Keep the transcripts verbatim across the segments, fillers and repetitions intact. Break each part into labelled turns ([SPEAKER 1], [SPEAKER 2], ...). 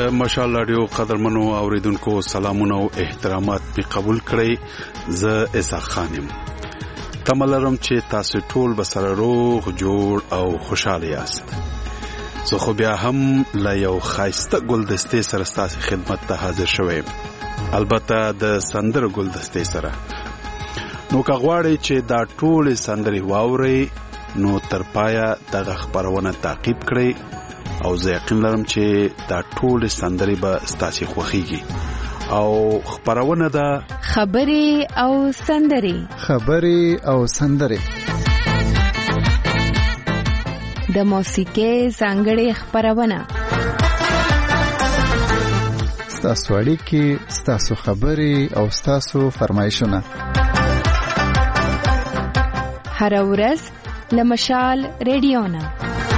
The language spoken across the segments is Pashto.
[SPEAKER 1] د مشال رادیو قدرمنو اوریدونکو سلامونه او احترامات می قبول کړئ. زه اسحاق خانم. تملرم چې تاسو ټول بسره روغ جوړ او خوشاله یاست. زه خو بیا هم لا یو خاصه ګلدستې سره ستاسو خدمت ته حاضر شوم. البته د سندر ګلدستې سره. نو که غواړئ چې دا ټول سندري واورئ نو تر پایا دغه خبرونه تعقیب کړئ او زه یقین لرم چې دا ټول سندري به ستاسو خوښیږي. او خبرونه ده
[SPEAKER 2] خبري او سندري
[SPEAKER 3] خبري او سندري
[SPEAKER 2] د موسیقۍ ځانګړې خبرونه
[SPEAKER 3] ستاسو اړیکې ستاسو خبري او ستاسو فرمایشونه
[SPEAKER 2] هر ورځ لمشال رادیو نه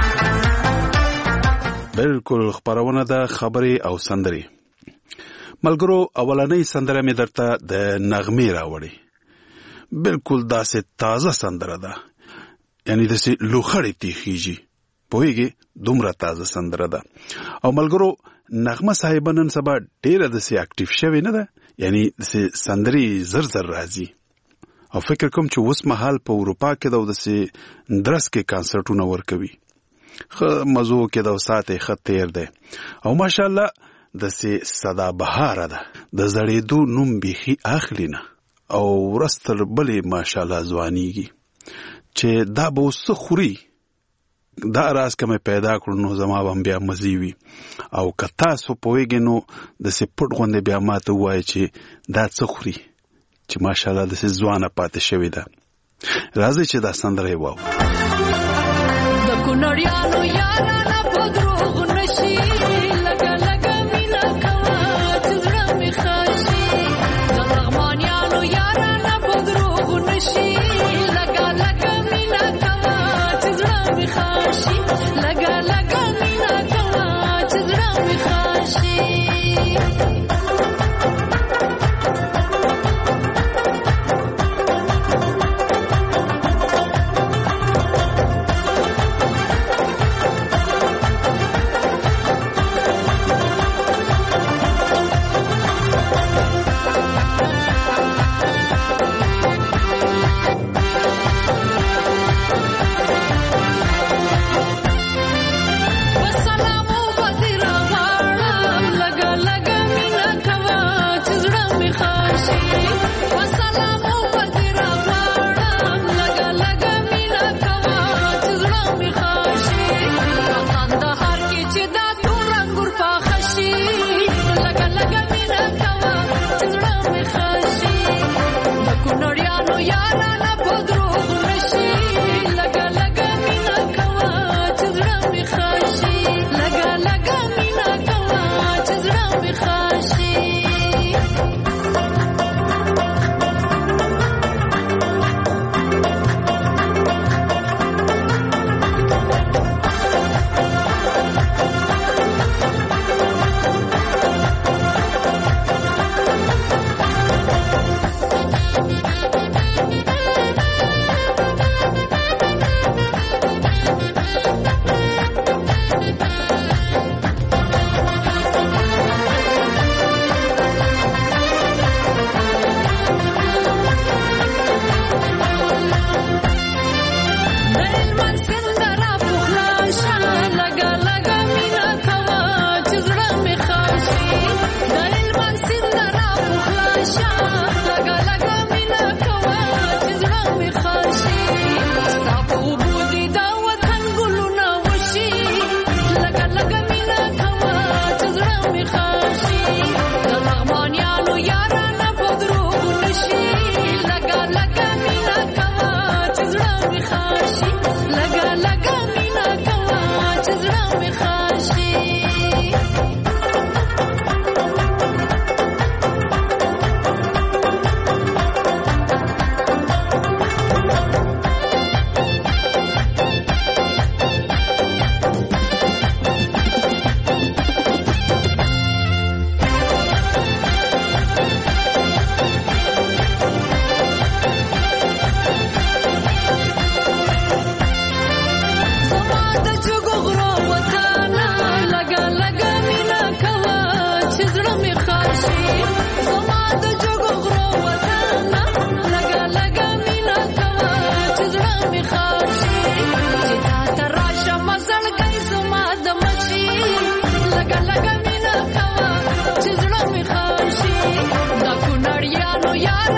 [SPEAKER 1] بالکل خبرونه ده خبري او سندري. ملګرو اولنۍ سندره می درته د نغمې راوړې. بالکل داسې تازه سندره ده. یعنی داسې لوخړې تیخیږي. پوهیږي دومره تازه سندره ده. او ملګرو نغمه صاحب نن سبا ډیره داسې اکټیو شوی نه ده. یعنی داسې سندري زر زر راځي. او فکر کوم چې اوس مهال په اروپا کې د داسې درس کې کانسرټونه ورکوي. خو مزو کې د ساعت خط تیر ده. او ماشاءالله داسې صدا بهاره ده. د زړېدو نوم بیخي اخلي نه. او ورستر بلې ماشاءالله ځوانیږي چې دا به اوس خوري. دا راز که مې پیدا کړو نو زما به بیا مزي وي. او که تاسو پوهېږئ نو داسې پټ غوندې بیا ماته ووایئ چې دا څه خوري چې ماشاءالله داسې ځوانه پاتې شوې ده. راځئ چې دا سندره یې واورو.
[SPEAKER 4] د کونړیانو یارانه په دروغ نشي لګه لګه مینا کوه چې زړه مې خاشي. د لغمانیانو یارانه په دروغ نشي لګه لګه مینا کوه چې زړه مې خاشي. لګه لګه مینا کوه چې زړه مې خاشي.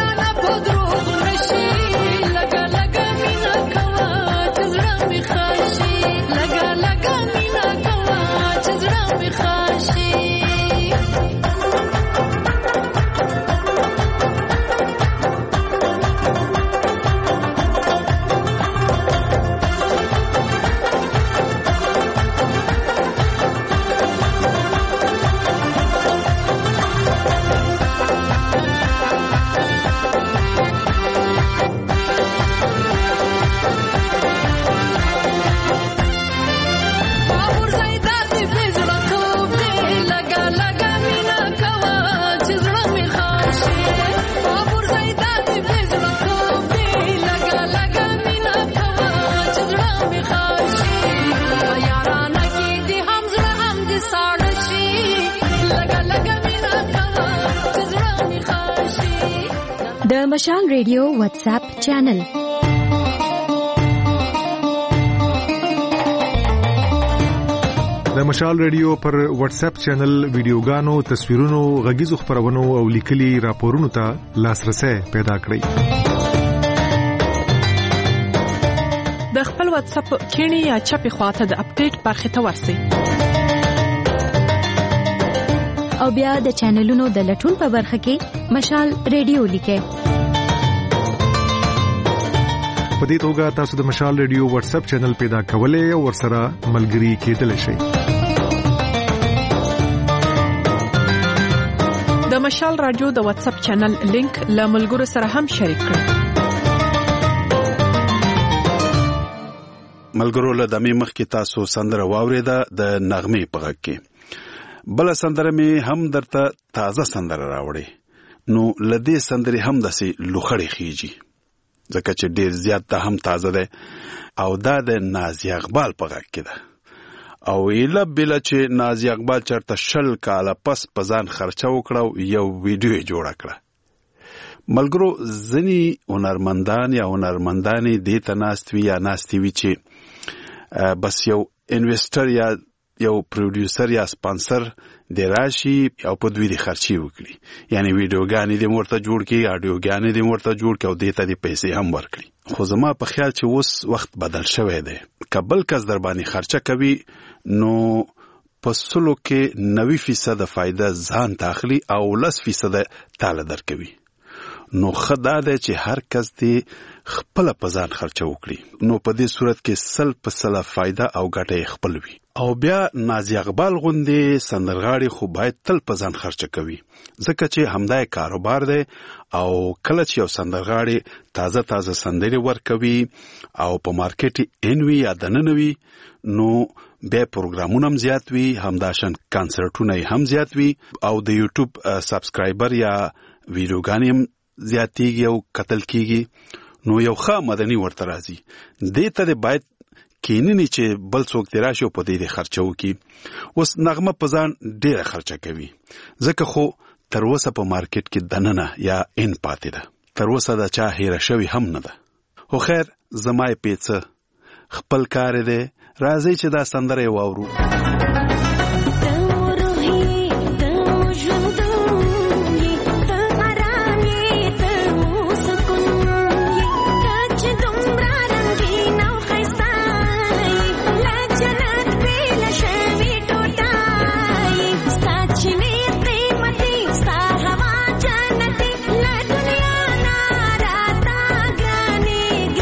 [SPEAKER 4] یارانه په دروغ نشي لګا لګا مینا کوا چې زړه می خاشي لګا لګا مینا کوا چې زړه می خاشي
[SPEAKER 5] د مشال ریډیو واتس اپ چینل
[SPEAKER 6] د مشال ریډیو پر واتس اپ چینل ویډیوګانو تصویرونو غږیزو خبرونو او لیکلي راپورونو ته لاسرسي پیدا کړئ
[SPEAKER 7] د خپل واتس اپ کینی یا چپی خواته د اپډیټ برخه ته ورسئ
[SPEAKER 5] او بیا د چینلونو د لټون په برخه کې مشال ریډیو لیکئ
[SPEAKER 6] په دې توګه تاسو د مشال ریډیو واتس اپ چینل پیدا کولای او ورسره ملګري کېدلی شئ
[SPEAKER 7] د مشال رادیو د واتس اپ چینل لینک له ملګرو سره هم شریک کړئ
[SPEAKER 1] ملګرو له دمه مخ کې تاسو سندره واوریده د نغمه په غږ کې بل سندره می هم درته تازه سندره راوړي نو لدې سندره هم دسي لوخړې خيږي ځکه چې ډیر زیات ته هم تازه ده او دا د نازي اقبال په غږ کې ده او ایله بل چې نازي اقبال چرته شل کاله پس پزان خرچه وکړو یو ویډیو جوړ کړ ملګرو ځنی هنرمندان یا هنرمندانې دې ته ناستوي یا ناستوي چې بس یو انویسټر یا یو پروډوسر یا سپانسر د راشي او په دوی د خرچي وکړي یعنی ویډیوګانې د مرته جوړ کړي اډیوګانې د مرته جوړ کړي او د ته د پیسې هم ورکړي خو زما په خیال چې اوس وخت بدل شوی دی کبل کس در باندې خرچه کوي نو پسلو کې نوي فیصد فائدہ ځان تاخلي او لس فیصد تاله درکوي نو خدای دې چې هر کس دې خپل پزان خرچه وکړي نو په دې صورت کې سل په سل فائدہ او ګټه خپل وي او بیا نازي اقبال غوندې سندرغاړي خو باید تل پزان خرچه کوي ځکه چې همدای کاروبار دی او کله چې یو سندرغاړي تازه تازه سندري ورکوي او په مارکیټ انوي یا دننوي نو به پروګرامونه هم زیات وي همداشن کانسرټونه هم زیات وي او د یوټیوب سبسکرایبر یا ویډیوګانې هم زیاتېږي او قتل کېږي نو یو ښه مدني ورته راځي دې ته باید کیننی چې بل څوک دی راشي په دې خرچو کې اوس نغمه پزان ډیره خرچه کوي ځکه خو تر اوسه په مارکیټ کې دننه یا ان پاتې ده تر اوسه دا چا هیر شوی هم نه ده خو خیر زمای پیڅه خپل کار دی راځي چې دا سندره واورو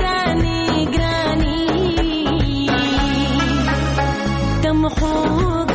[SPEAKER 8] خوب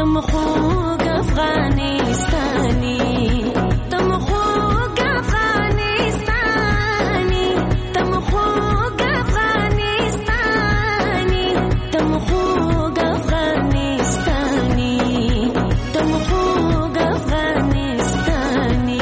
[SPEAKER 8] تم خوږ افغانستاني تم خوږ افغانستاني تم خوږ افغانستاني تم خوږ افغانستاني تم خوږ افغانستاني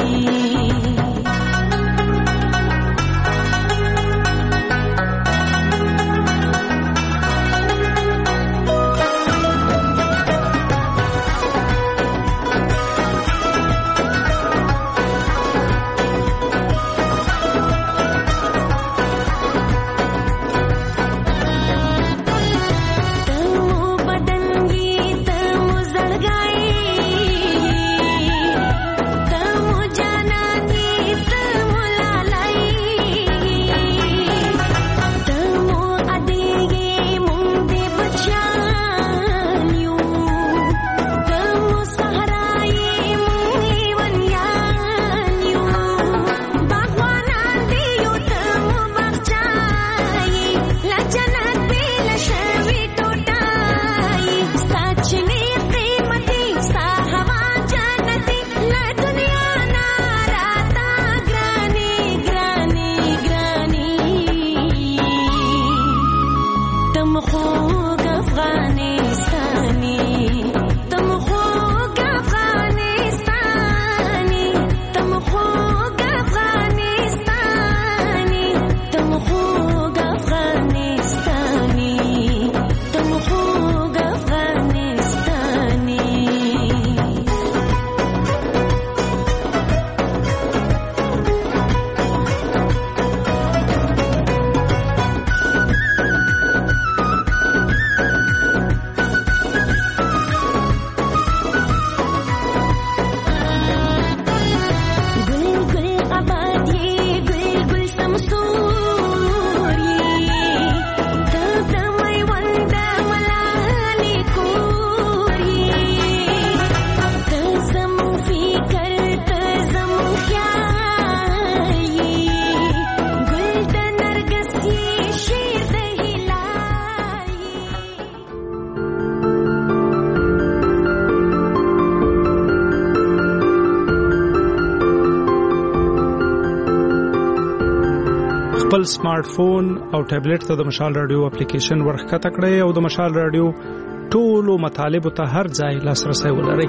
[SPEAKER 9] خپل سمارټ فون او ټابلیټ ته د مشال رادیو اپلیکیشن ورخکته کړئ او د مشال رادیو ټولو مطالب ته هر ځای لاسرسي ولرئ.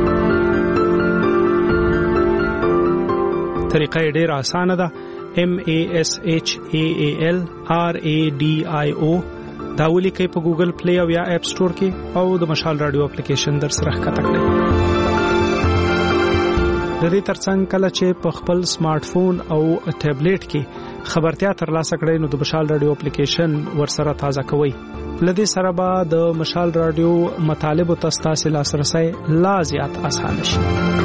[SPEAKER 9] طریقه ډېره اسانه ده. M A S H A A L R A D I O دا ولیکئ په ګوګل پلی او یا اپ سٹور کې او د مشال رادیو اپلیکیشن در سره ښکته کړئ. د دې ترڅنګ کله چې په خپل سمارټ فون او ټابلیټ کې خبرتیا ترلاسه کړئ نو د مشال رادیو اپلیکیشن ورسره تازه کوئ. لدې سره به د مشال رادیو مطالب او تاسو لاسرسي لا زیات آسان شي.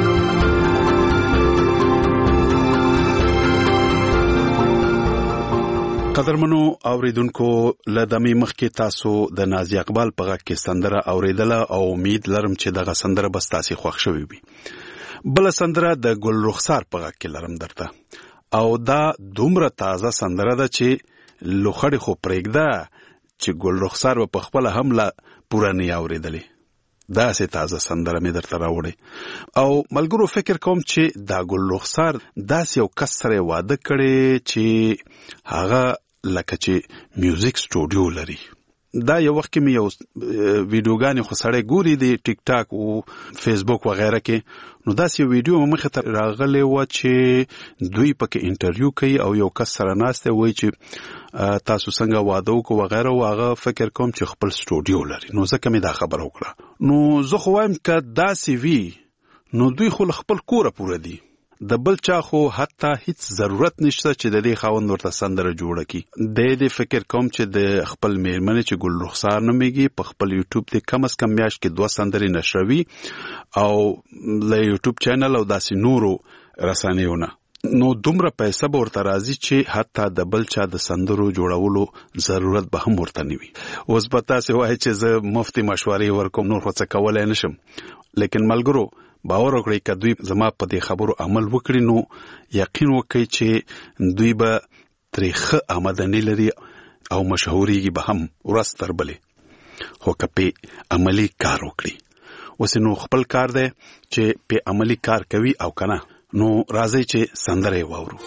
[SPEAKER 1] قدرمنو اوریدونکو لدمي مخکې تاسو د نازي اقبال په غږ کې سندره اوریدله او امید لرم چې دغه سندره بس تاسو خوښ شوي وي. بل سندره د ګل رخسار په غږ کې لرم درته او دا دومره تازه سندره ده چې لوخړې خو پرېږده چې ګل رخسار په خپل هم لا پوره نه اوریدلې. دا سه تازه سندره مې درته راوړې او ملګرو فکر کوم چې دا ګل رخسار داس یو کس سره واده کړي چې هغه لکه چې میوزیک سټوډیو لري. دا یو وخت کې مې یو ویډیوګانې خو سړی ګوري دی ټیک ټاک او فیسبوک وغیرہ کې نو دا یو ویډیو مخه ته راغلی و چې دوی پکې انټرویو کوي او یو کس سره ناسته وایي چې تاسو څنګه واده وکړو وغیرہ او هغه فکر کوم چې خپل سټوډیو لري. نو ځکه مې دا خبر وکړه. نو زه خو وایم که دا سی وی نو دوی خو خپل کوره پوره دي د بل چا خو حتی هیڅ ضرورت نشته چې د دې خاوند ورته سندره جوړه کی. د دې فکر کوم چې د خپل میرمنې چې ګل رخسار نومېږي په خپل یوټیوب ته کم از کم میاشت کې دوه سندرې نشروي او له یوټیوب چینل او داسې نورو رسنیونه نو دومره پیسې به ورته راځي چې حتی د بل چا د سندرو جوړولو ضرورت به هم ورته نه وي. اوس به تاسو وایئ چې زه مفتي مشورې ورکوم نور خو څه کولی نشم، لیکن ملګرو باور وکړئ که دوی زما په دې خبرو عمل وکړي نو یقین وکړئ چې دوی به ترې ښه آمدني لري او مشهورېږي به هم ورځ تر بلې. خو که پې عملي کار وکړي اوس نو خپل کار دی چې په عملی کار کوي او کنه. نو راځي چې سندره واورو.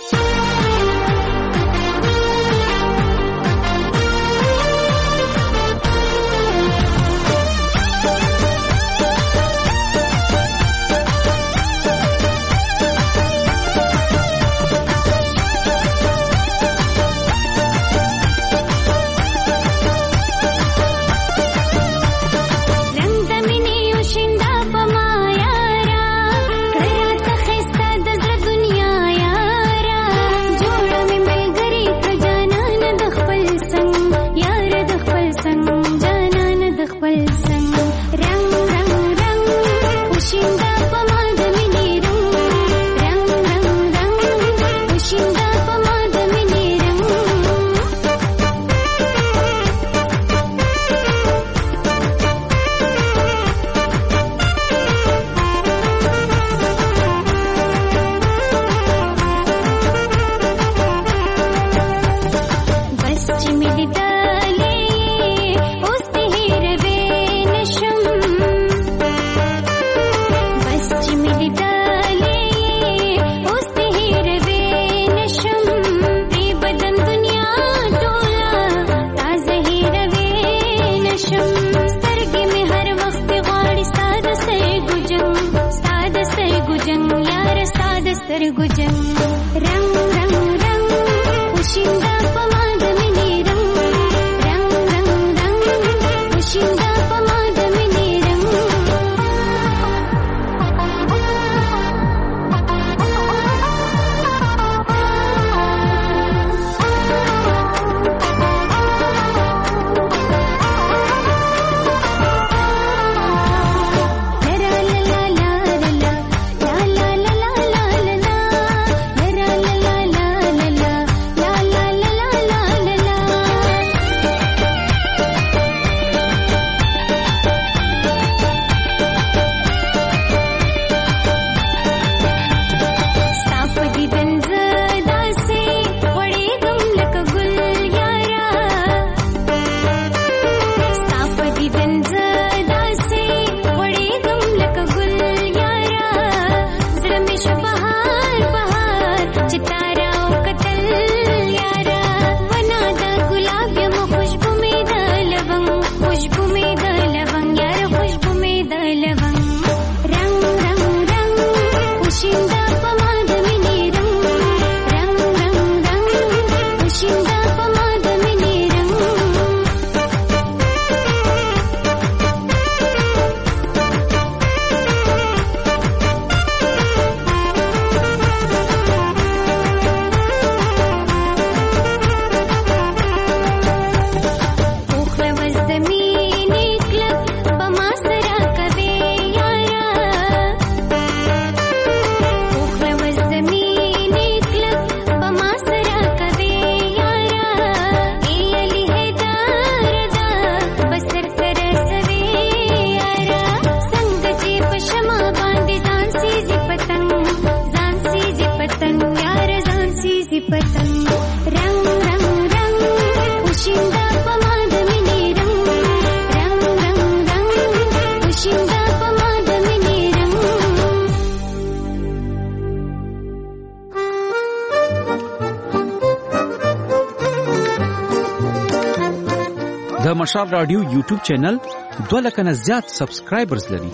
[SPEAKER 10] د مشال رادیو یوټیوب چینل دوه لکه نه زیات سبسکرایبرز لري.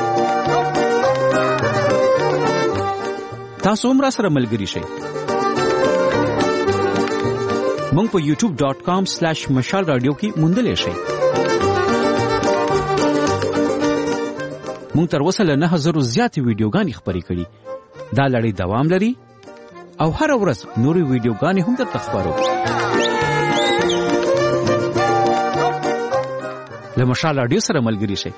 [SPEAKER 10] تاسو هم را سره ملګري شئ. مونږ په یوټیوب ډاٹ کام سلیش مشال رادیو کې موندلی شئ. مونږ تر اوسه له نه هزارو زیاتې ویډیوګانې خپرې کړي. دا لړۍ دوام لري او هر ورځ نورې ویډیوګانې هم درته خپرو. له مشال رادیو سره ملګري شئ.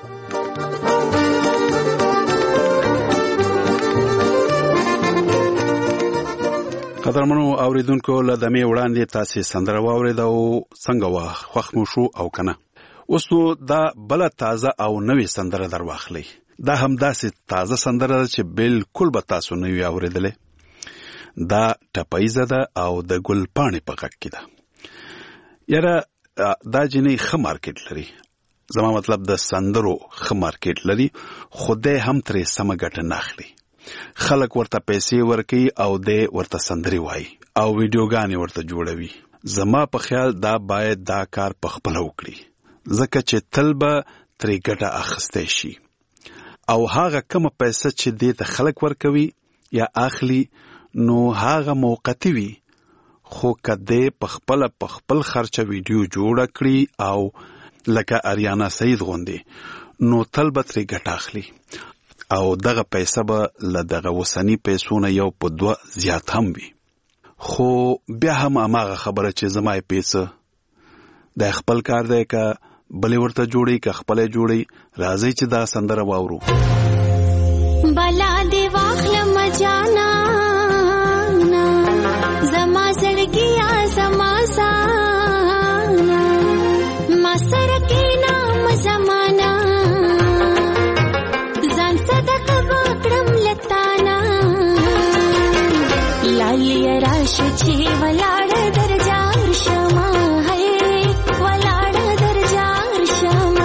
[SPEAKER 1] قدرمنو اوریدونکو له دمه وړاندې تاسو سندره واورید او څنګه وا خوښ مو شو او کنه. اوس نو دا بل تازه او نوې سندره درواخلې. دا هم داسې تازه سندره چې بالکل به تاسو نه وی اوریدلې. دا ټپایزه ده او د ګل پاڼې په غږ کې ده. یاره دا جنې ښه مارکیټ لري. زما مطلب د سندرو ښه مارکیټ لري، خدای هم ترې سمه ګټه نه اخلي. خلک ورته پیسې ورکوي او دی ورته سندري وایي او ویډیوګانې ورته جوړوي. زما په خیال دا باید دا کار په خپله وکړي، ځکه چې تل به ترې ګټه اخیستی شي او هغه کومه پیسه چې دی ته خلک ورکوي یا اخلي نو هغه موقتی وي، خو که دی په خپله په خپل خرچه ویډیو جوړه کړي او لکه اریانا سعید غوندې نو تل به ترې ګټه اخلي او دغه پیسه به له دغه اوسني پیسو نه یو په دوه زیات هم وي. خو بیا هم هماغه خبره چې زما یې پیسه د خپل کار دی، که بلې ورته جوړي که خپله جوړي. راځئ چې دا سندره واورو.
[SPEAKER 8] بلا دی واخلم جانانا زما زړګیا زما سانا ما سره کې نام زمانہ ځان صدقه وکړم لتانا لالی راش چې ولاړ درجار شما ہے ولاړ درجار شما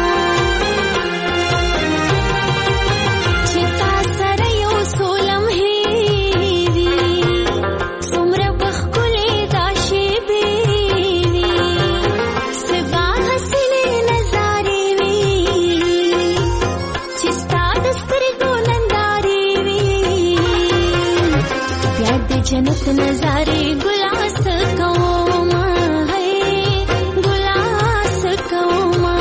[SPEAKER 8] چې تا سره یو سولم هیوي څومره بخکلې دا شیبې وي سبا حسنې نظارې وي چې ستا د سترګو نندارې وي بیا د جنت نظارې ګلاس کوما ہے ګلاس کوما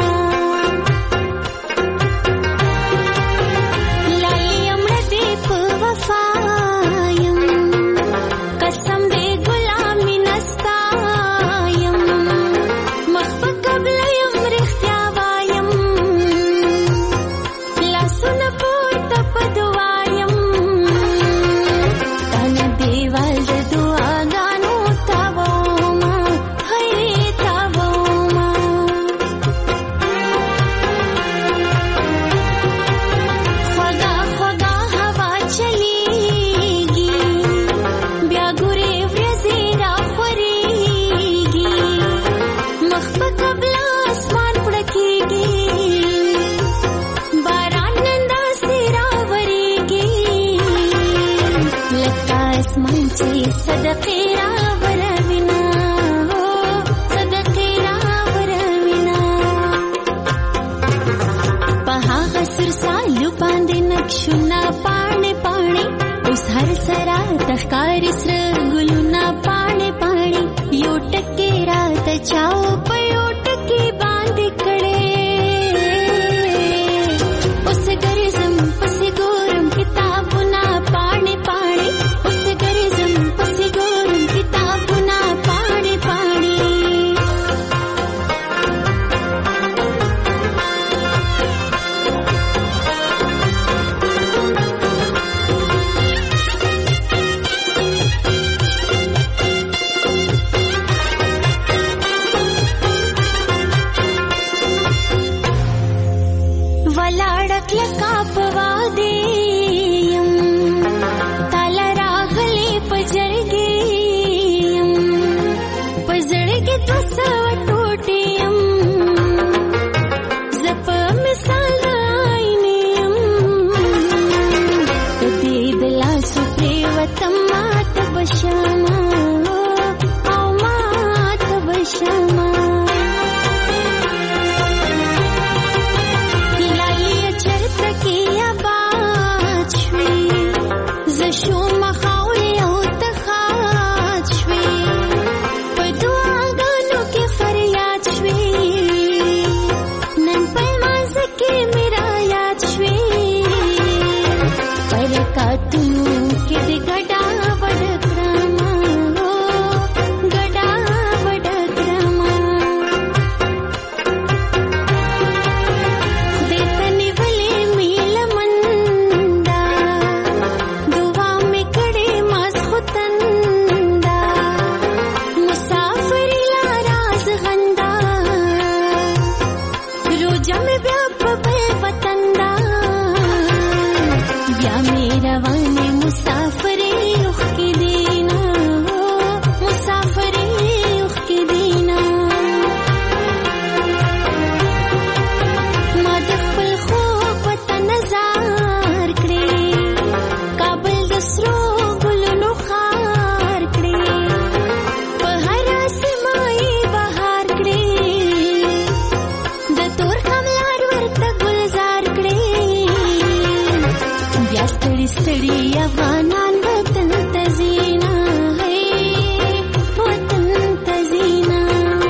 [SPEAKER 8] لایم ردی په وفایم قسم دې غلامی نستایم مخفه قبلیم رښتیا وایم لاسونه پورته په دعایم تانه دیوال د دعاګانو تاوما ہے تاوما خوږه خوږه هوا چلیږي بیا ګورې ورځې راخورېږي مخ په قبله اسمان پړکېږي باران نن داسې راورېږي لکه اسمان چې صدقې راوروینه صدقې راوروینه په هغه سر سالو باندې نقشونه پاڼې پاڼې اوس هر سره تخکاري سره ګلونه پاڼې پاڼې یو ټکې راته چاو په یو ټکې باندې کړې اوس ګرځم پسې ګورم کتابونه پاڼې پاڼې اوس ګرځم پسې ګورم کتابونه پاڼې پاڼې ولاړ کلکا په واده یم تاله راغلې په جرګې یم په زړه کې دوه سوه ټوټې یم زه په مثال د آینې یم د دې د لاسو پرېوتم ماته به شمه او ماته به شمه شوم خاورې او تخات شوې په دعاګانو کې فریاد شوې نن په لمانځه کې مې رایاد شوې برکاتونو کې دې ګډا وډ کړمه ګډا وډ کړمه خدای ته نیولې مې لمندا دعا مې کړې ماسخوتندا مسافر لا راز غندا روجا مې بیا په بل وطن دا بیا مې روانې افغانان وطن تزینا ہے وطن تزینا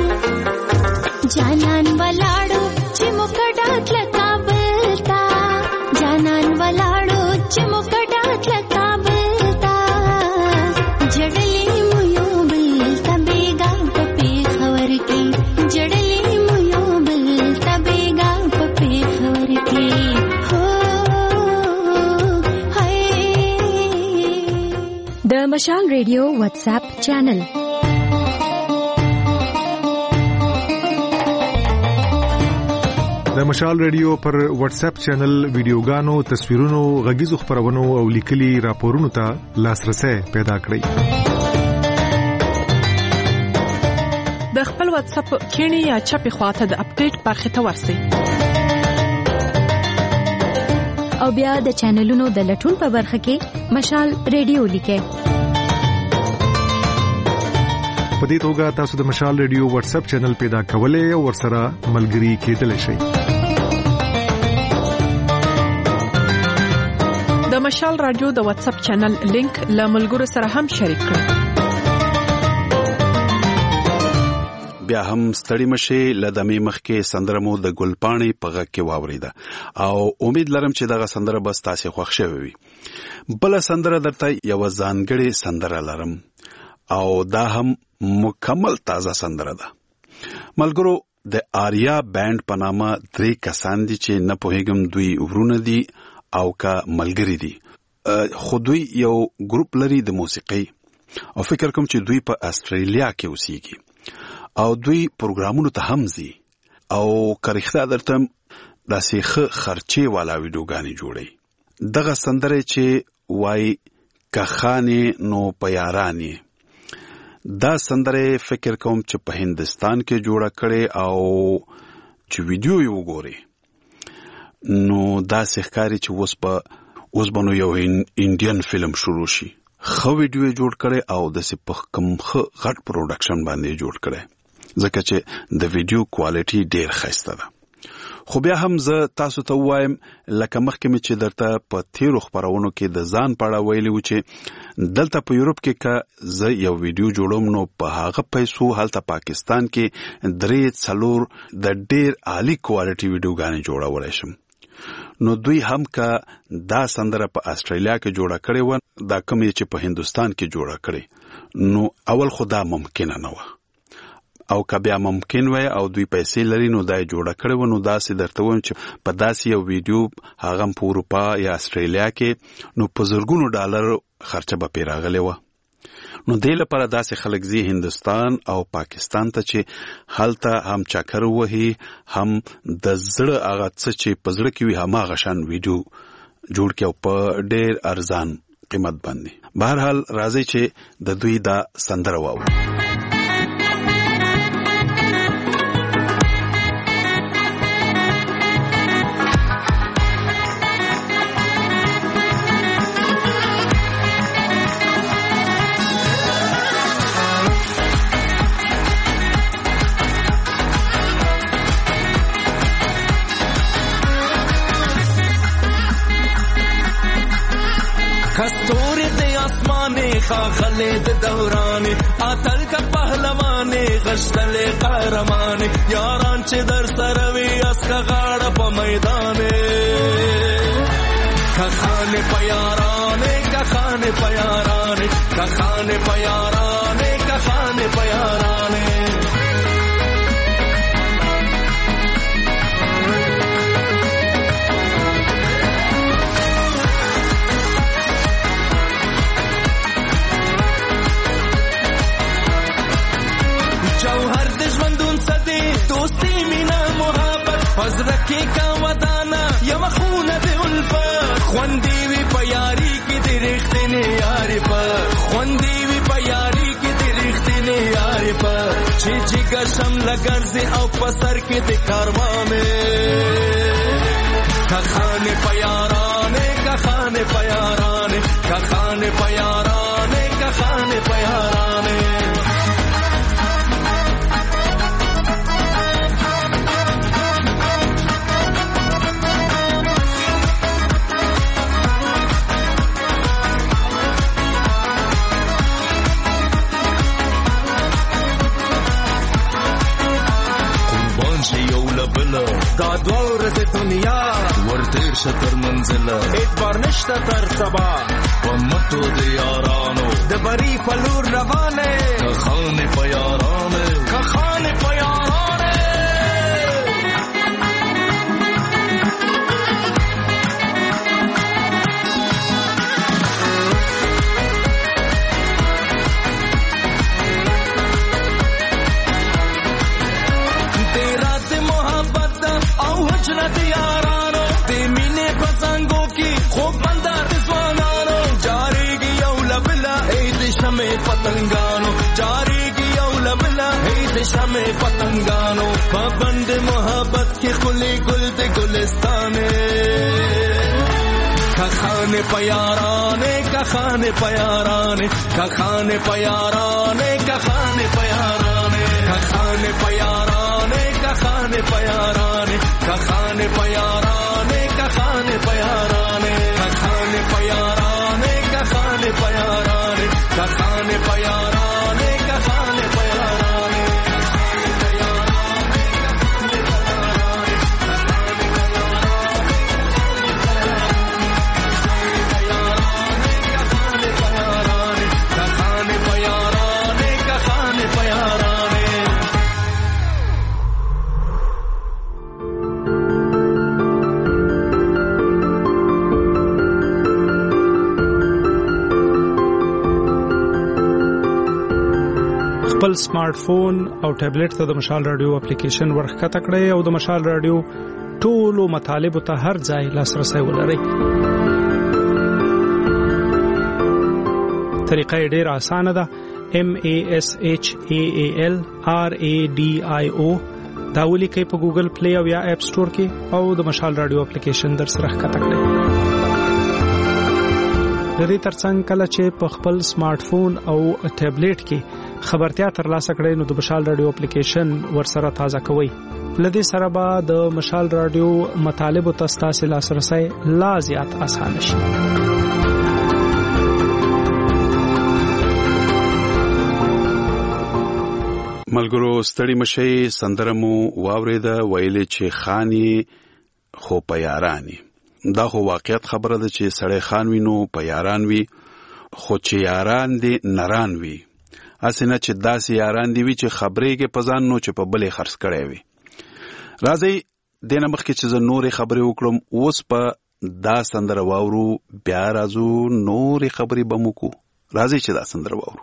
[SPEAKER 8] جانان ولاړو چې مکډات لکابل تا جانان ولاړو چې مکډات لکابل تا جړلې مو یو بل تبېګا په پیښور کې جړلې مو یو بل تبېګا په پیښور کې
[SPEAKER 5] د مشال ریډیو واتس اپ چینل
[SPEAKER 6] د مشال ریډیو پر واتس اپ چینل ویډیوګانو تصویرونو غږیزو خبرونو او لیکلي راپورونو ته لاسرسي پیدا کړئ
[SPEAKER 7] د خپل واتس اپ کینی یا چپی خواته د اپډیټ برخه ته ورسئ
[SPEAKER 5] او بیا د چینلونو د لټون په برخه کې مشال ریډیو لیکئ
[SPEAKER 6] په دې توګه تاسو د مشال ریډیو واتس اپ چینل پیدا کولای او ورسره ملګري کېدلی شئ
[SPEAKER 7] د مشال رادیو د واتس اپ چینل لینک له ملګرو سره هم شریک کړئ
[SPEAKER 1] بیا هم ستړي مشه لدمه مخکې سندره مو د ګلپاڼې په غږ کې واوریده او امید لرم چې دغه سندره بس تاسو خوښ شوي وي بل سندره درته یو ځانګړې سندره لرم او دا هم مکمل تازه سندره ده ملګرو د آریا بانډ په نامه درې کسان دي چې نه پوهیږم دوی ورونه دي او کا ملګری دي خو دوی یو ګروپ لري د موسیقي او فکر کوم چې دوی په استرالیا کې اوسېږي او دوی پروګرامونو ته هم ځي او کریخته درته داسې ښه خرچې والا ویډیوګانې جوړي دغه سندره چې وای کخانه نو پیارانی دا سندره فکر کوم چې په هندستان کې جوړه کړي او چې ویډیو یې وګوري نو دا ښکاري چې اوس په اوس بنو یو انډین فلم شروع شي خو ویډیو جوړ کړي او د سپخ کم غټ پروډکشن باندې جوړ کړي ځکه چې د ویډیو کوالټي ډیر ښایسته ده خو بیا هم زه تاسو ته وایم لکه مخکې مې چې درته په تیرو خبرونو کې د ځان پاړه ویلی و چې دلته په یورپ کې که زه یو ویډیو جوړوم نو په هغه پیسو هلته پاکستان کې درې څلور د ډیر عالی کوالټي ویډیوګانې جوړولی شم نو دوی هم که دا سندره په استرالیا کې جوړه کړې و دا کوم چې په هندستان کې جوړه کړې نو اول خو دا ممکنه نه و او که بیا ممکن وای او دوی پیسې لري نو دا جوړه کړې و نو داسې درته وایم چې په داسې یو ویډیو هغه په اروپا یا استرالیا کې نو په زرګونو ډالر خرچه به پې راغلی وه نو دې لپاره داسې خلک ځي هندستان او پاکستان ته چې هلته هم چکر وهي هم د زړه هغه څه چې په زړه کې وي هماغه شان ویډیو جوړ کړي او په ډېر ارزان قیمت باندې بهرحال راځي چې د دوی دا سندره واورو
[SPEAKER 11] کستوری دے آسمانے خاخلے دے دورانے آتل کا پہلوانے غشتل قہرمانے یاران چے در سروی اس کا غاڑ پا میدانے کخانے پیارانے کخانے پیارانے کخانے پیارانے کخانے پیارانے دوستی مینا محبت فزرکی کا ودانا یم خون دی الفت خوندی وی پیاری کی دی رختنی یاری پر خوندی وی پیاری کی دی رختنی یاری پر چی چی گشم لگرزی او پسر کی دی کارواں میں کخانے پیارانے کخانے پیارانے کخانے پیارانے کخانے پیارانے شتر منزله
[SPEAKER 12] اعتبار نشته تر سبا
[SPEAKER 11] په مټو د یارانو
[SPEAKER 12] د بری په لور روانه
[SPEAKER 11] که خانې په یارانه
[SPEAKER 12] که خانې په یارانه
[SPEAKER 11] تیرا د محبت او هجرت یارانو د مینې په څنګو کې خوب بندر ځوانانو جاریږي یو لبله ای د شمع پتنګانو جاریږي یو لبله ای د شمع پتنګانو په بند محبت کې خلی ګل د ګلستانه کا خانه پیارانه کا خانه پیارانه کا خانه پیارانه کا خانه پیارانه کا خانه پیارانه کا خانه پیارانه کا خانه پیارانه کا خانه پیارانه کا خانه پیارانه کا خانه پیارانه کا خانه پیارانه کا خانه پیارانه
[SPEAKER 9] خپل سمارټ فون او ټابلیټ ته د مشال رادیو اپلیکیشن ورخکته کړئ او د مشال رادیو ټولو مطالبه ته هر ځای لاسرسي ولرئ. طریقه ډېر اسانه ده. M A S H A A L R A D I O دا ولیکئ په ګوګل پلی او یا اپ سٹور کې او د مشال رادیو اپلیکیشن در سره ښکته کړئ. د دې ترڅنګ کله چې په خپل سمارټ فون او ټابلیټ کې خبرتیا ترلاسه کړئ نو د مشال رادیو اپلیکیشن ورسره تازه کوئ. لدې سره به د مشال رادیو مطالبه ته ستاسو لاسرسي لا زیات آسان شي.
[SPEAKER 1] ملګرو ستړي مشي سندرمو واورېده ویلې چې خاني خو په یارانی. دا خو واقعیت خبره ده چې سړی خان وینو په یاران وی خو چې یاران دي نران وی. اسنه چې داسې یاران دی وی چې خبرې کې پزان نو چې په بلې خرڅ کړي وي. راځي دنه مخکې چې زه نورې خبرې وکړم اوس په دا سندره واورو بیا راځو نورې خبرې به مو کو. راځي چې دا سندره واورو.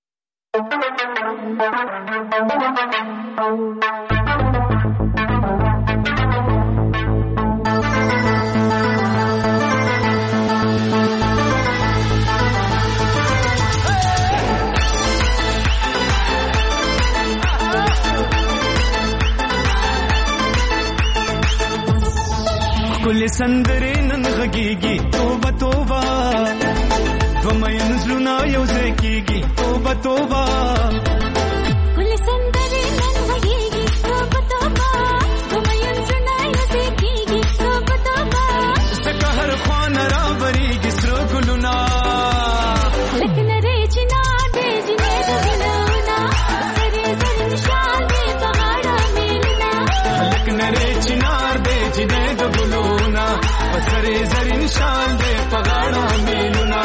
[SPEAKER 11] کل سندره نن غږیږي توبه توبه ومین زلونا یو زکیږي توبه توبه
[SPEAKER 8] کل سندره نن غږیږي توبه توبه ومین زلونا یو زکیږي توبه توبه
[SPEAKER 11] سکه هر خوان را بریږي سر ګلونا
[SPEAKER 8] لکه نری چنا دې جنې دلونا سره زر نشان دې پهاړه میلنا
[SPEAKER 11] لکه نری چنا دې جنې دلونا سره زر نشان دې پهاړه میلنا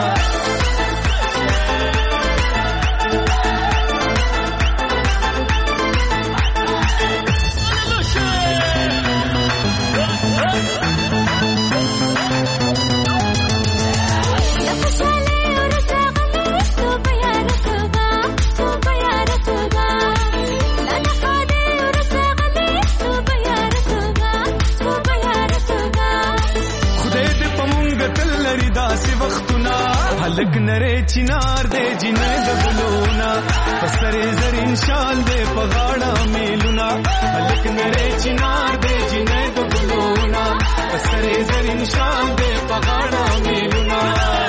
[SPEAKER 11] لګ نره چنار دې جنې د ګلونا پسره زرین شال دې پغاړه میلونا لګ نره چنار دې جنې د ګلونا پسره زرین شال دې پغاړه میلونا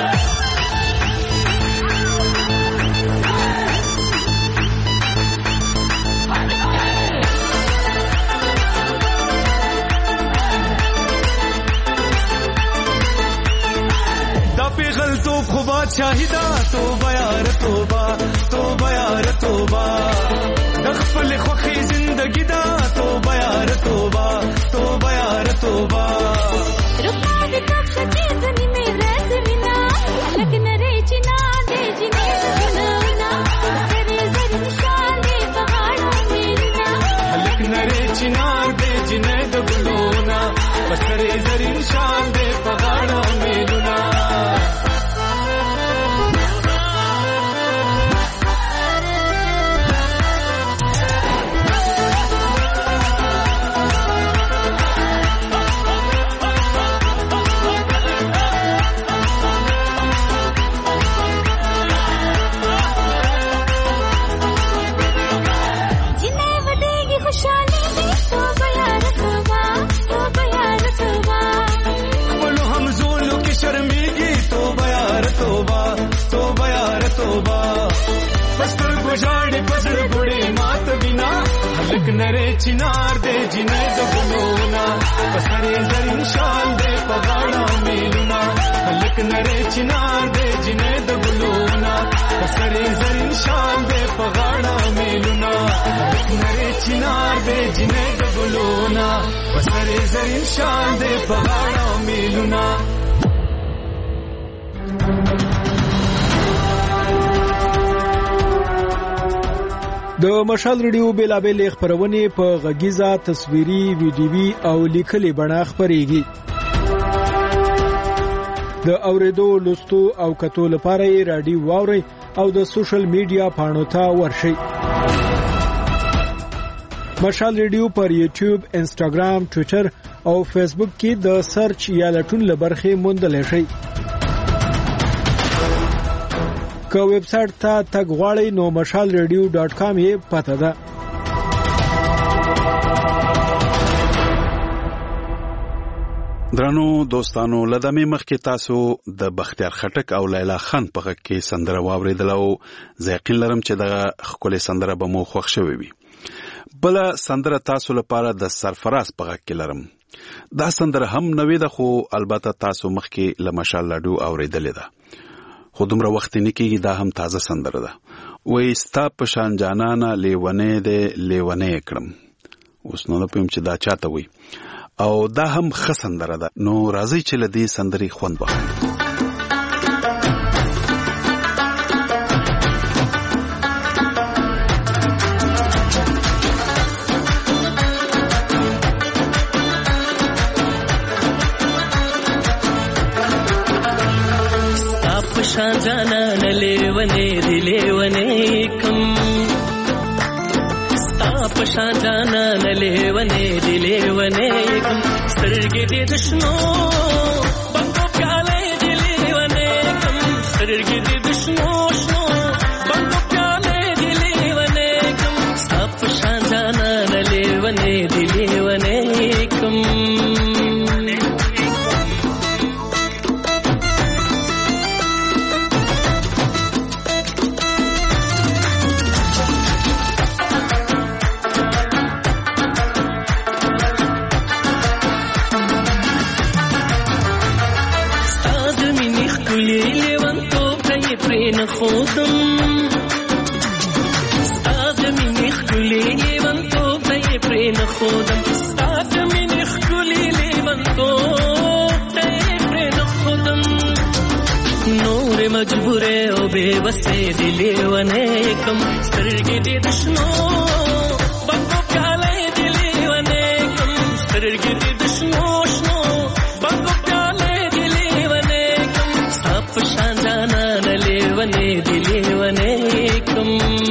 [SPEAKER 11] خو بادشاہیدا توبه یار توبه توبه یار توبه د خپل خوخي زندګی دا توبه یار توبه توبه یار توبه
[SPEAKER 8] रुका भी कब शकी दुनी में रस बिना लगन रे चिना दे जिने दुना सरे जर निशान दे पहाड़ों में ना
[SPEAKER 11] लगन रे चिना दे जिने दुना सरे जर निशान दे पहाड़ों में ना नरे चिनार दे जिने दुगलोना पसरे जरिन शान दे पगाड़ा मेलुना हलक नरे चिनार दे जिने दुगलोना पसरे जरिन शान दे पगाड़ा मेलुना हलक नरे चिनार दे जिने दुगलोना पसरे जरिन शान दे पगाड़ा मेलुना
[SPEAKER 9] د مشال ریډیو بیلابل خبرونه په غږیزه تصویري ویډیوي او لیکلي بڼه خبريږي د اوریدو لوستو او کتو لپاره یې رادیو واوري او د سوشل میډیا پاڼو ته ورشي مشال ریډیو پر یوټیوب انسټاګرام ټوئیټر او فیسبوک کې د سرچ یا لټون لبرخه موندل شي که ویب سټ ته تګ غواړئ نو مشال ریډیو ډاټ کام یې پته ده
[SPEAKER 1] درنو دوستانو لدمه مخکې تاسو د بختیار خټک او لیلا خان په غږ کې سندره واوریدل او زه یقین لرم چې دغه خولي سندره به مو خوښ شوي وي بل سندره تاسو لپاره د سرفراز په غږ کې لرم دا سندره هم نوې ده خو البته تاسو مخکې له مشال لاډو اوریدلې ده خو دومره وخت نه کېږي دا هم تازه سندره ده وې ستا په شان جانانه لیونې دې لیونې کړم اوس نو پم چې دا چاته وي او دا هم ښه سندره ده نو راځي چې له دې سندرې خوند واخلو
[SPEAKER 13] شان جانا نلیونے دلیونے کم ستا پشان جانا نلیونے دلیونے کم سرگی دی دشنو بندو پیالے دلیونے کم سرگی دی دشنو شنو بندو پیالے دلیونے کم ستا پشان جانا نلیونے دلیونے کم خودم ستاد مینې خولې لیوانتو ته پرې نه خودم ستاد مینې خولې لیوانتو ته پرې نه خودم نور مجبورې او بے وسې دی لیوانې کم سترګې دې دشنو بندو پیالې دی لیوانې کم سترګې دې دشنو شنو بندو پیالې دی لیوانې کم ستا په شان جانا نه لیوانې دی لیوانې کم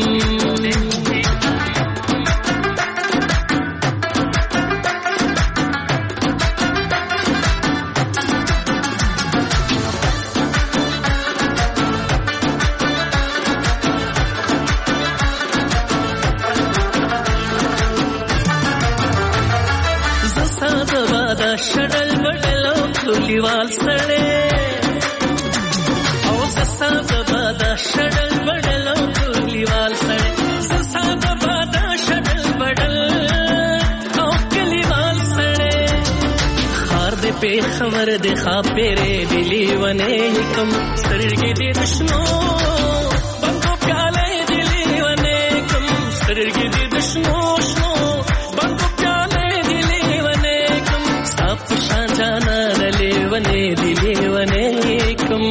[SPEAKER 13] شډل بډل کلیوال سړې او زسا بادا شډل بډل کلیوال سړې زسا بادا شډل بډل او کلیوال سړې خار دې په خبر دې خاپېره دې لیونه کم سرګې دې دشنو بندو پیاله دې لیونه کم سرګې دې دشنو شنو بندو پیاله دې لیونه کم سپ شان جانا لیوانې دی لیوانې کم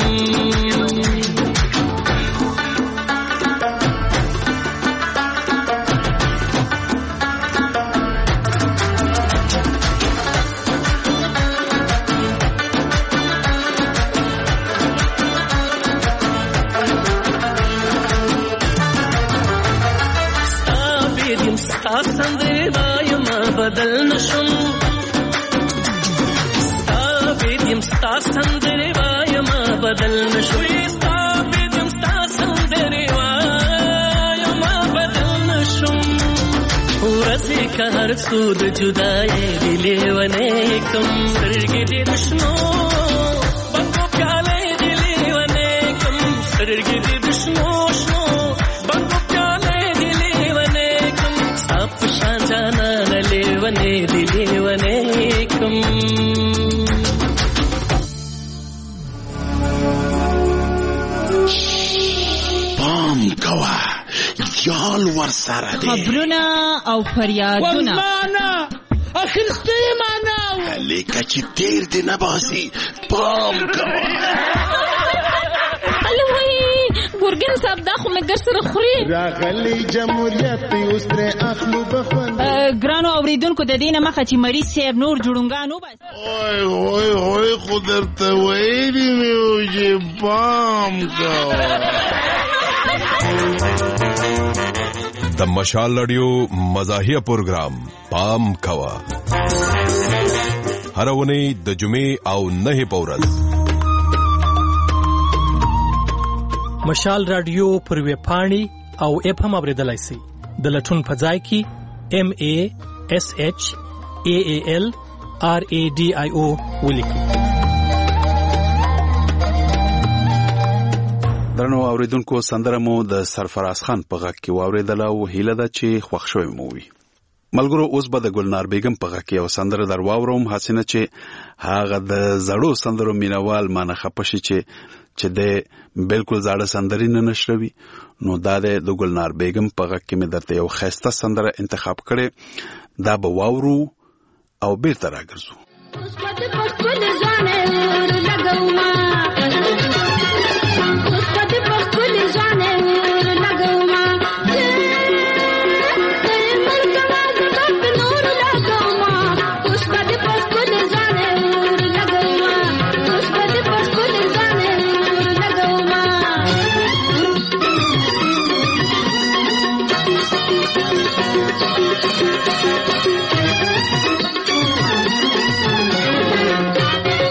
[SPEAKER 13] بدل نشم ستا بیدیم ستا سندری وایم بدل نشم ستا بیدیم ستا سندری وایم بدل نشم ورځې که هر څو د جدایۍ دی لیونی کم سترګې دې د شنو بنګو پیالۍ دی لیونی کم سترګې دې د شنو شنو بنګو پیالۍ دی لیونی کم ستا په شان جانانه لیونی دی لیونی کم
[SPEAKER 1] پام کوه یال ورسره دی
[SPEAKER 14] خبرونه او فریادونه
[SPEAKER 12] والمانا اخرسته معنا
[SPEAKER 1] لیکه چې تیر دی نباسي پام کوه
[SPEAKER 14] ګورګین صاحب دا خو مې در سره خوري
[SPEAKER 12] راغلی جمهوریت اوس ترې اخلو بخوند
[SPEAKER 14] ګرانو اورېدونکو د دې نه مخه چې مریض صاحب نور جوړونګان وباسي
[SPEAKER 1] اوی اوی اوی خو درته ویلي مې وو چې پام کوه
[SPEAKER 15] د مشال رادیو مزاحیه پروګرام پام کوه هر اونۍ د جمعې او نه په ورځ
[SPEAKER 16] مشال رادیو پر ویب پاڼې او اپ هم اوریدلای شئ د لټون په ځای کې ام ا اس اچ ا ا ال ار ا ډي آی او ولیکئ.
[SPEAKER 1] درنو اوریدونکو سندره مو د سرفراز خان په غږ کې واوریدله او هیله ده چې خوښ شوی مو وي. ملګرو اوس به د ګلنار بیگم په غږ کې یو سندره در واورم حسینه چې هغه د زړو سندرو مینوال مانه خپشي چې چې د بالکل زړه سندري نه نشروي نو دا د ګلنار بیگم په غږ کې مې درته یو خسته سندره انتخاب کړې دا به واورو او بیرته راګرځو.
[SPEAKER 8] Thank you.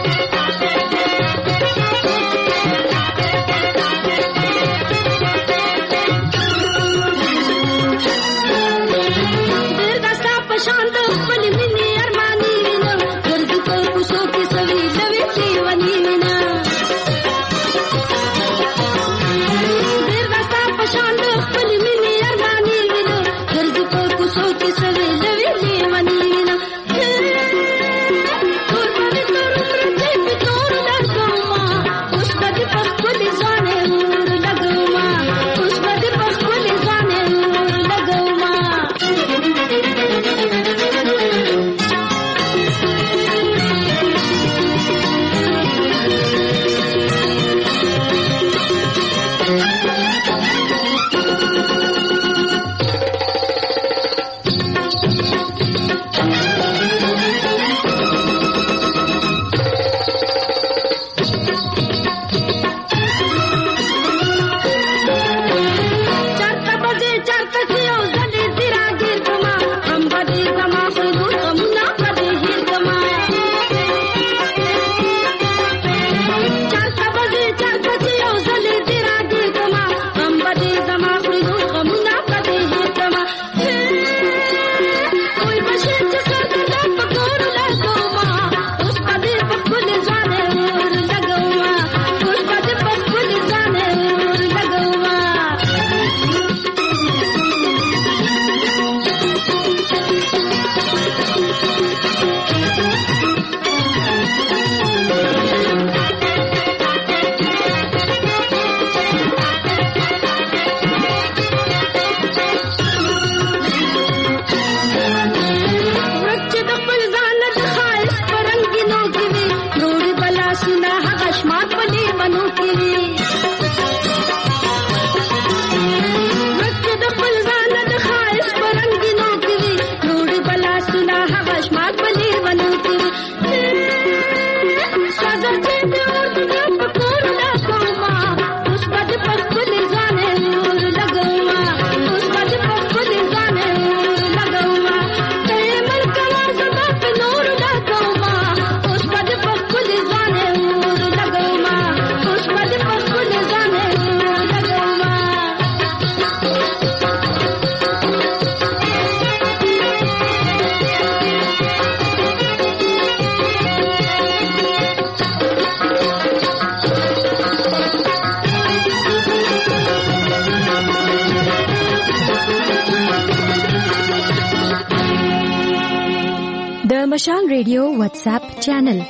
[SPEAKER 5] مشال ریډیو واتس اپ چینل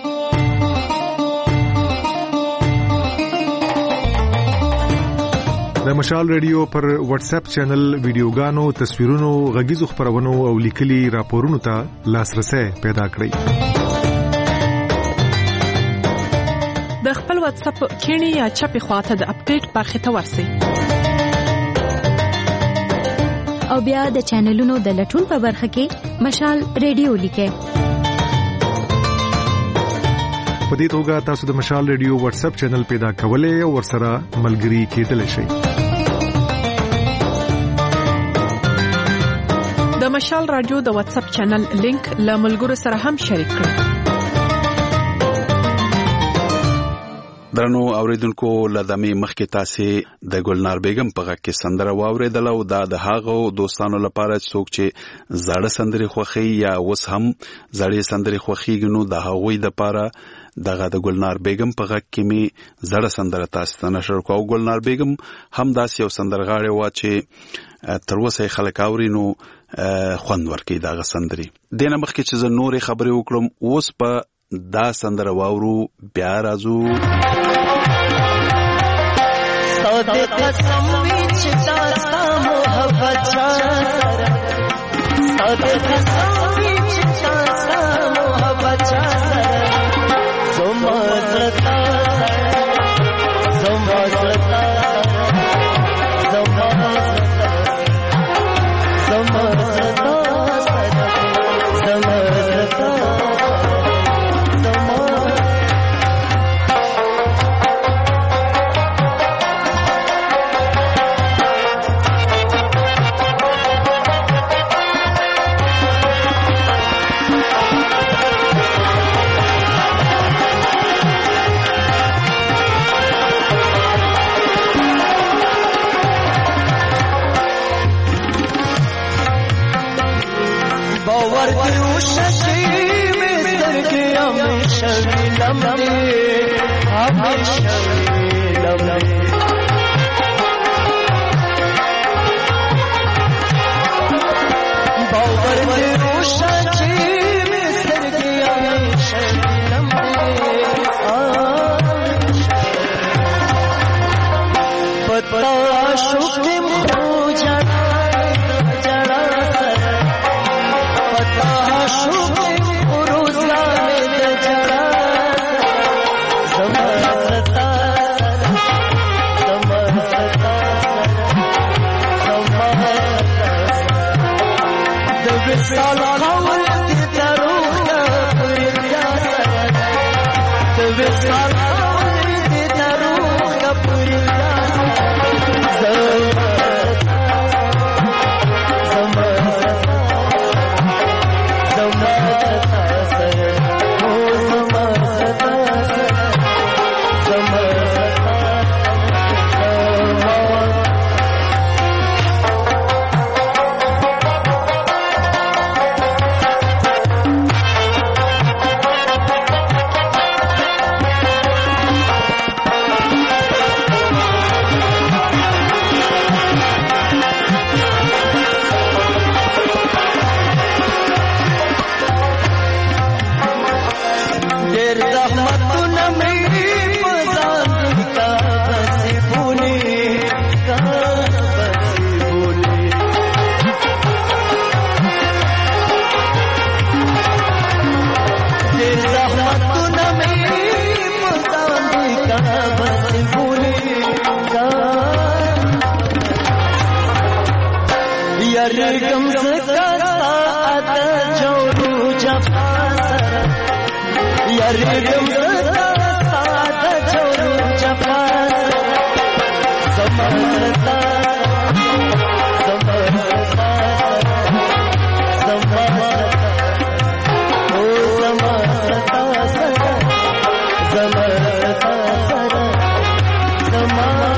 [SPEAKER 6] د مشال ریډیو پر واتس اپ چینل ویډیوګانو تصویرونو غږیزو خبرونو او لیکلي راپورونو ته لاسرسي پیدا کړئ
[SPEAKER 7] د خپل واتس اپ کینی یا چپی خواته د اپډیټ برخه ته ورسئ
[SPEAKER 5] او بیا د چینلونو د لټون په برخه کې مشال ریډیو لیکئ
[SPEAKER 6] په دې توګه تاسو د مشال ریډیو واتس اپ چینل پیدا کولای او ورسره ملګري کېدلی شئ
[SPEAKER 7] د مشال رادیو د واتس اپ چینل لینک له ملګرو سره هم شریک کړئ
[SPEAKER 1] درنو اوریدونکو لدمه مخکې تاسو د ګلنار بیگم په غږ کې سندره واوریدل او دا د هغو دوستانو لپاره څوک چې زړه سندري خوخي یا وس هم زړې سندري خوخي غنو د هغوی د لپاره دغه د ګلنار بیگم په غږ کې می زړه سندره تاسو ته نشر کوو ګلنار بیگم هم داس یو سندرغاړی و چې تر اوسه خلک اورینو خوند ورکړي دغه سندري دینه مخکې چې زه نورې خبرې وکړم اوس په دا سندره واورو بیا راځو
[SPEAKER 11] ساده قسم وچ تاسو محبت سره ساده قسم وچ تاسو محبت سره زما زړه زما زړه زما زما زړه زما زړه باور دیو شکی مستر کے ہمیشہ لمبے ہمیشہ لمبے باور دیو شکی مستر کے ہمیشہ لمبے پتا شکم ہو جانا साला खबर की तरुणा पुरिया तबे साला खबर की तरुणा पुरिया बस
[SPEAKER 13] یریګم زکا ساعت جوړو جفا سره یریګم زکا ساعت جوړو جفا سره زمانتا زمانتا زمانتا او زمانتا سره زمانتا سره زمانتا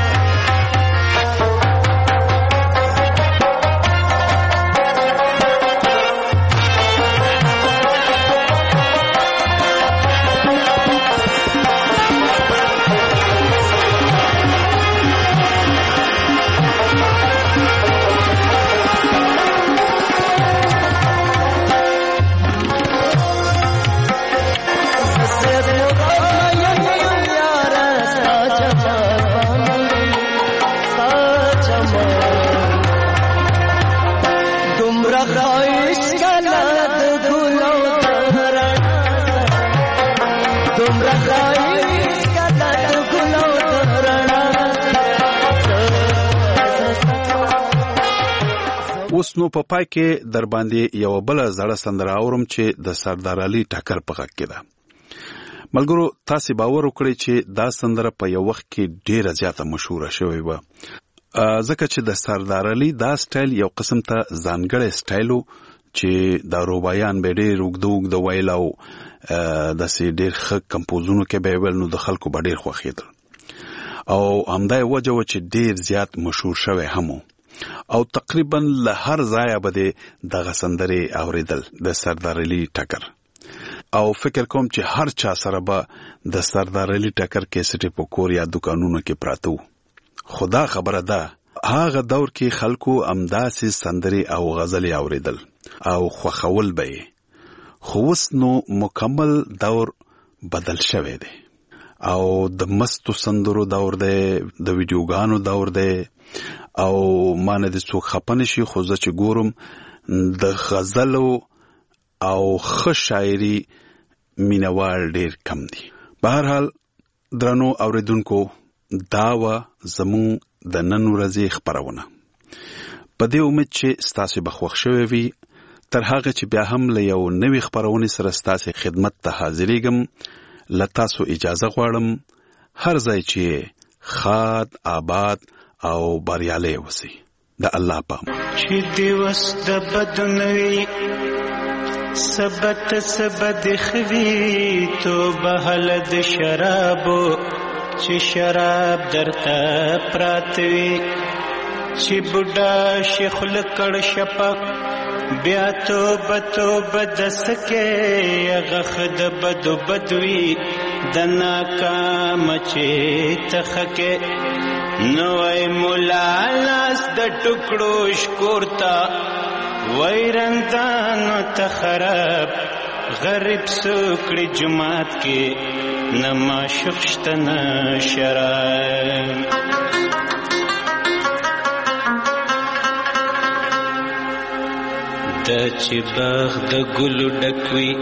[SPEAKER 1] اوس نو په پای کې در باندې یو بل زړه سندره اورم چې د سردار علي ټکر په غږ کې ده. ملګرو تاسو باور وکړئ چې دا سندره په یو وخت کې ډیره زیاته مشهوره شوې و، ځکه چې د سردار علي دا سټایل یو قسم ته ځانګړی سټایل و چې دا روبایان به ډېر اوږده اوږده ویل او داسې ډېر ښه کمپوزونو کې به یې ویل، نو د خلکو به ډېر خوښېدل او همدا یې وجه وه چې ډېر زیات مشهور شوی هم و او تقریبا له هر ځایه به د دغه سندرې اورېدل د سردار علي ټکر، او فکر کوم چې هر چا سره به د سردار علي ټکر کیسټې په کور یا دکانونو کې پراته وو. خو دا خبره ده هغه دور کې خلکو همداسې سندرې او غزلې اورېدل او خوښول به یې، خو اوس نو مکمل دور بدل شوی دی او د مستو سندرو دور دی، د ویډیوګانو دور دی او ما نه د څوک خپه نه شي، خو زه چې ګورم د غزلو او ښه شاعري مینوال ډېر کم دي. په هر حال درنو اورېدونکو دا وه زموږ د نن ورځې خپرونه، په دې امید چې ستاسې به خوښ شوی وي. تر هغه چې بیا هم له یو نوې خپرونې سره ستاسې خدمت ته حاضرېږم، له تاسو اجازه غواړم هر ځای چې خاد آباد او بریالی اوسئ. د الله پام
[SPEAKER 17] چې دیوس د بد نوي سبت سبد خوي توبه هل د شرابو چې شراب درته پراتوي چې بوډا شیخ لکړ شپه بیا توبه توبه د سکه غخ د بدو بدوي د ناکام چې تخکه نوای مولا لاس د ټکړو شکورتا ویرندانو ته خراب غریب سوکړي جماعت کې نما شخشتنا شراب د چې باغ د ګلو ډکوي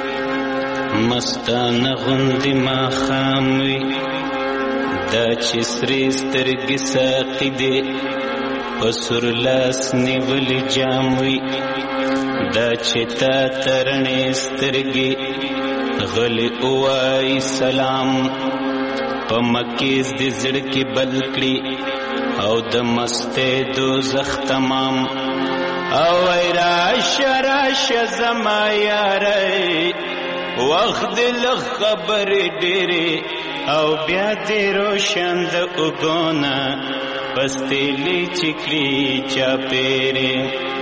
[SPEAKER 17] مستانه غوندې ماښام وي دا چې سرې سترګې ساقي دي په سور لاس نیولې جام وي دا چې تا ترڼې سترګې غلې ووایي سلام په مکیز دې زړه کې بل کړي او د مستې دوزخ تمام او ای راشه راشه زما یارۍ وخت دې لږ خبرې ډېرې او بیا دې روشن د اوږونه پستېلې چې کړي چاپېرې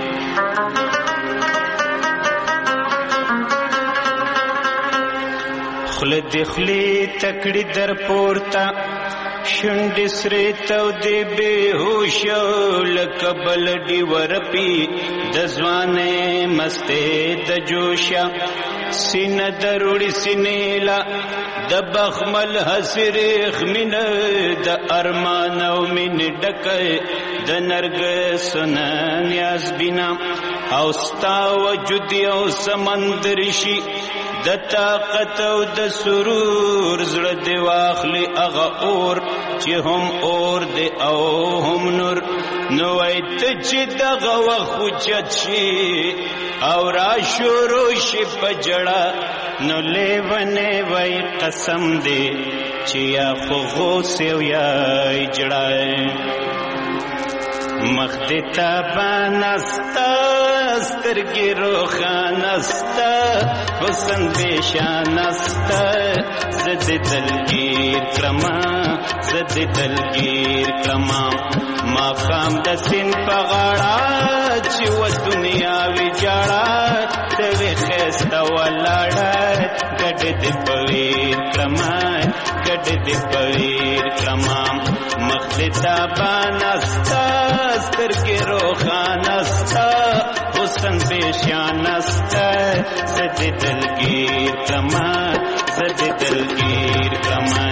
[SPEAKER 17] خوله دې خولې تکړې در پورته شونډې سرې تودې بېهوشه لکه بلډې ورپي د ځوانۍ مستې د جوشه سینه دروړې سینې لا د بخمل حسرې خمینه د ارمان او مینې ډکه د نرګسو نه نیاز بینا او ستا وجود یو سمندر شي د طاقت او د سرور زړه دی واخلي هغه اور چې هم اور دی او هم نور نو وای ته چې دغه وخت اوچت شي او را شروع شي په جړه نو لیونی وای قسم دی چې یا خو غوث یو یا جړه مخ دې تابانه ستا سترګې روښانه ستا حسن بېشانه ستا زه دې دلګیر کړمه زه دې دلګیر کړمه ماښام د سیند په غاړه چې و دنیا ویجاړه ته وې ښایسته ولاړه ګډ دې په ویر کړمه ګډ دې په ویر کړمه مخ دې تابانه ستا سترګې روښانه ستا حسن بېشانه ستا زه دې دلګیر کړمه زه دې دلګیر کړمه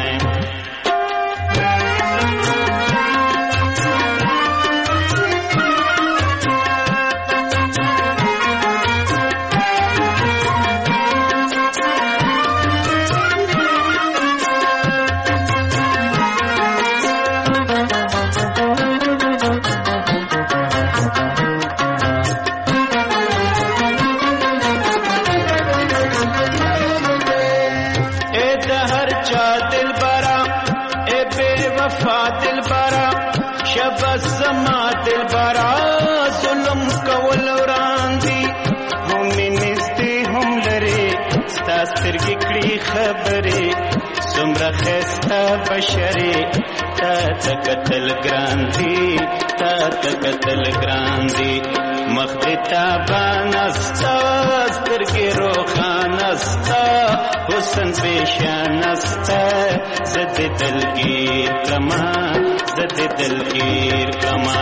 [SPEAKER 17] زما دل برا ظلم کول وړاندې هم نږدې هم لرې ستا سترګې کړي خبرې څومره ښایسته بشرې تا ته کتل ګران دي تا ته کتل ګران دي مخ دې تابانه ستا سترګې روښانه ستا حسن بېشانه ستا زه دې دلګیر کړمه زه دې دلګیر کړمه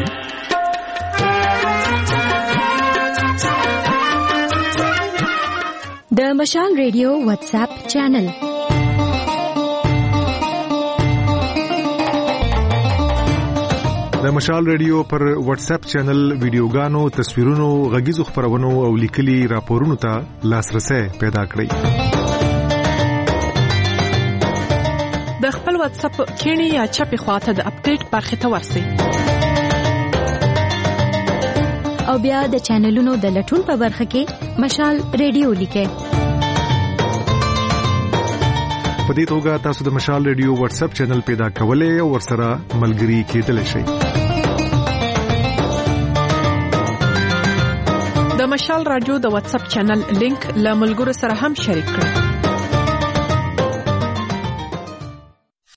[SPEAKER 5] د مشال ریډیو واتس اپ چینل
[SPEAKER 6] د مشال ریډیو پر واتس اپ چینل ویډیوګانو تصویرونو غږیزو خبرونو او لیکلي راپورونو ته لاسرسي پیدا کړئ
[SPEAKER 7] د خپل واتس اپ کینی یا چپی خواته د اپډیټ برخه ته ورسئ
[SPEAKER 5] او بیا د چینلونو د لټون په برخه کې مشال ریډیو لیکئ
[SPEAKER 6] په دې توګه تاسو د مشال ریډیو واتس اپ چینل پیدا کولای او ورسره ملګري کېدلی شئ
[SPEAKER 7] د مشال رادیو د واتس اپ چینل لینک له ملګرو سره هم شریک کړئ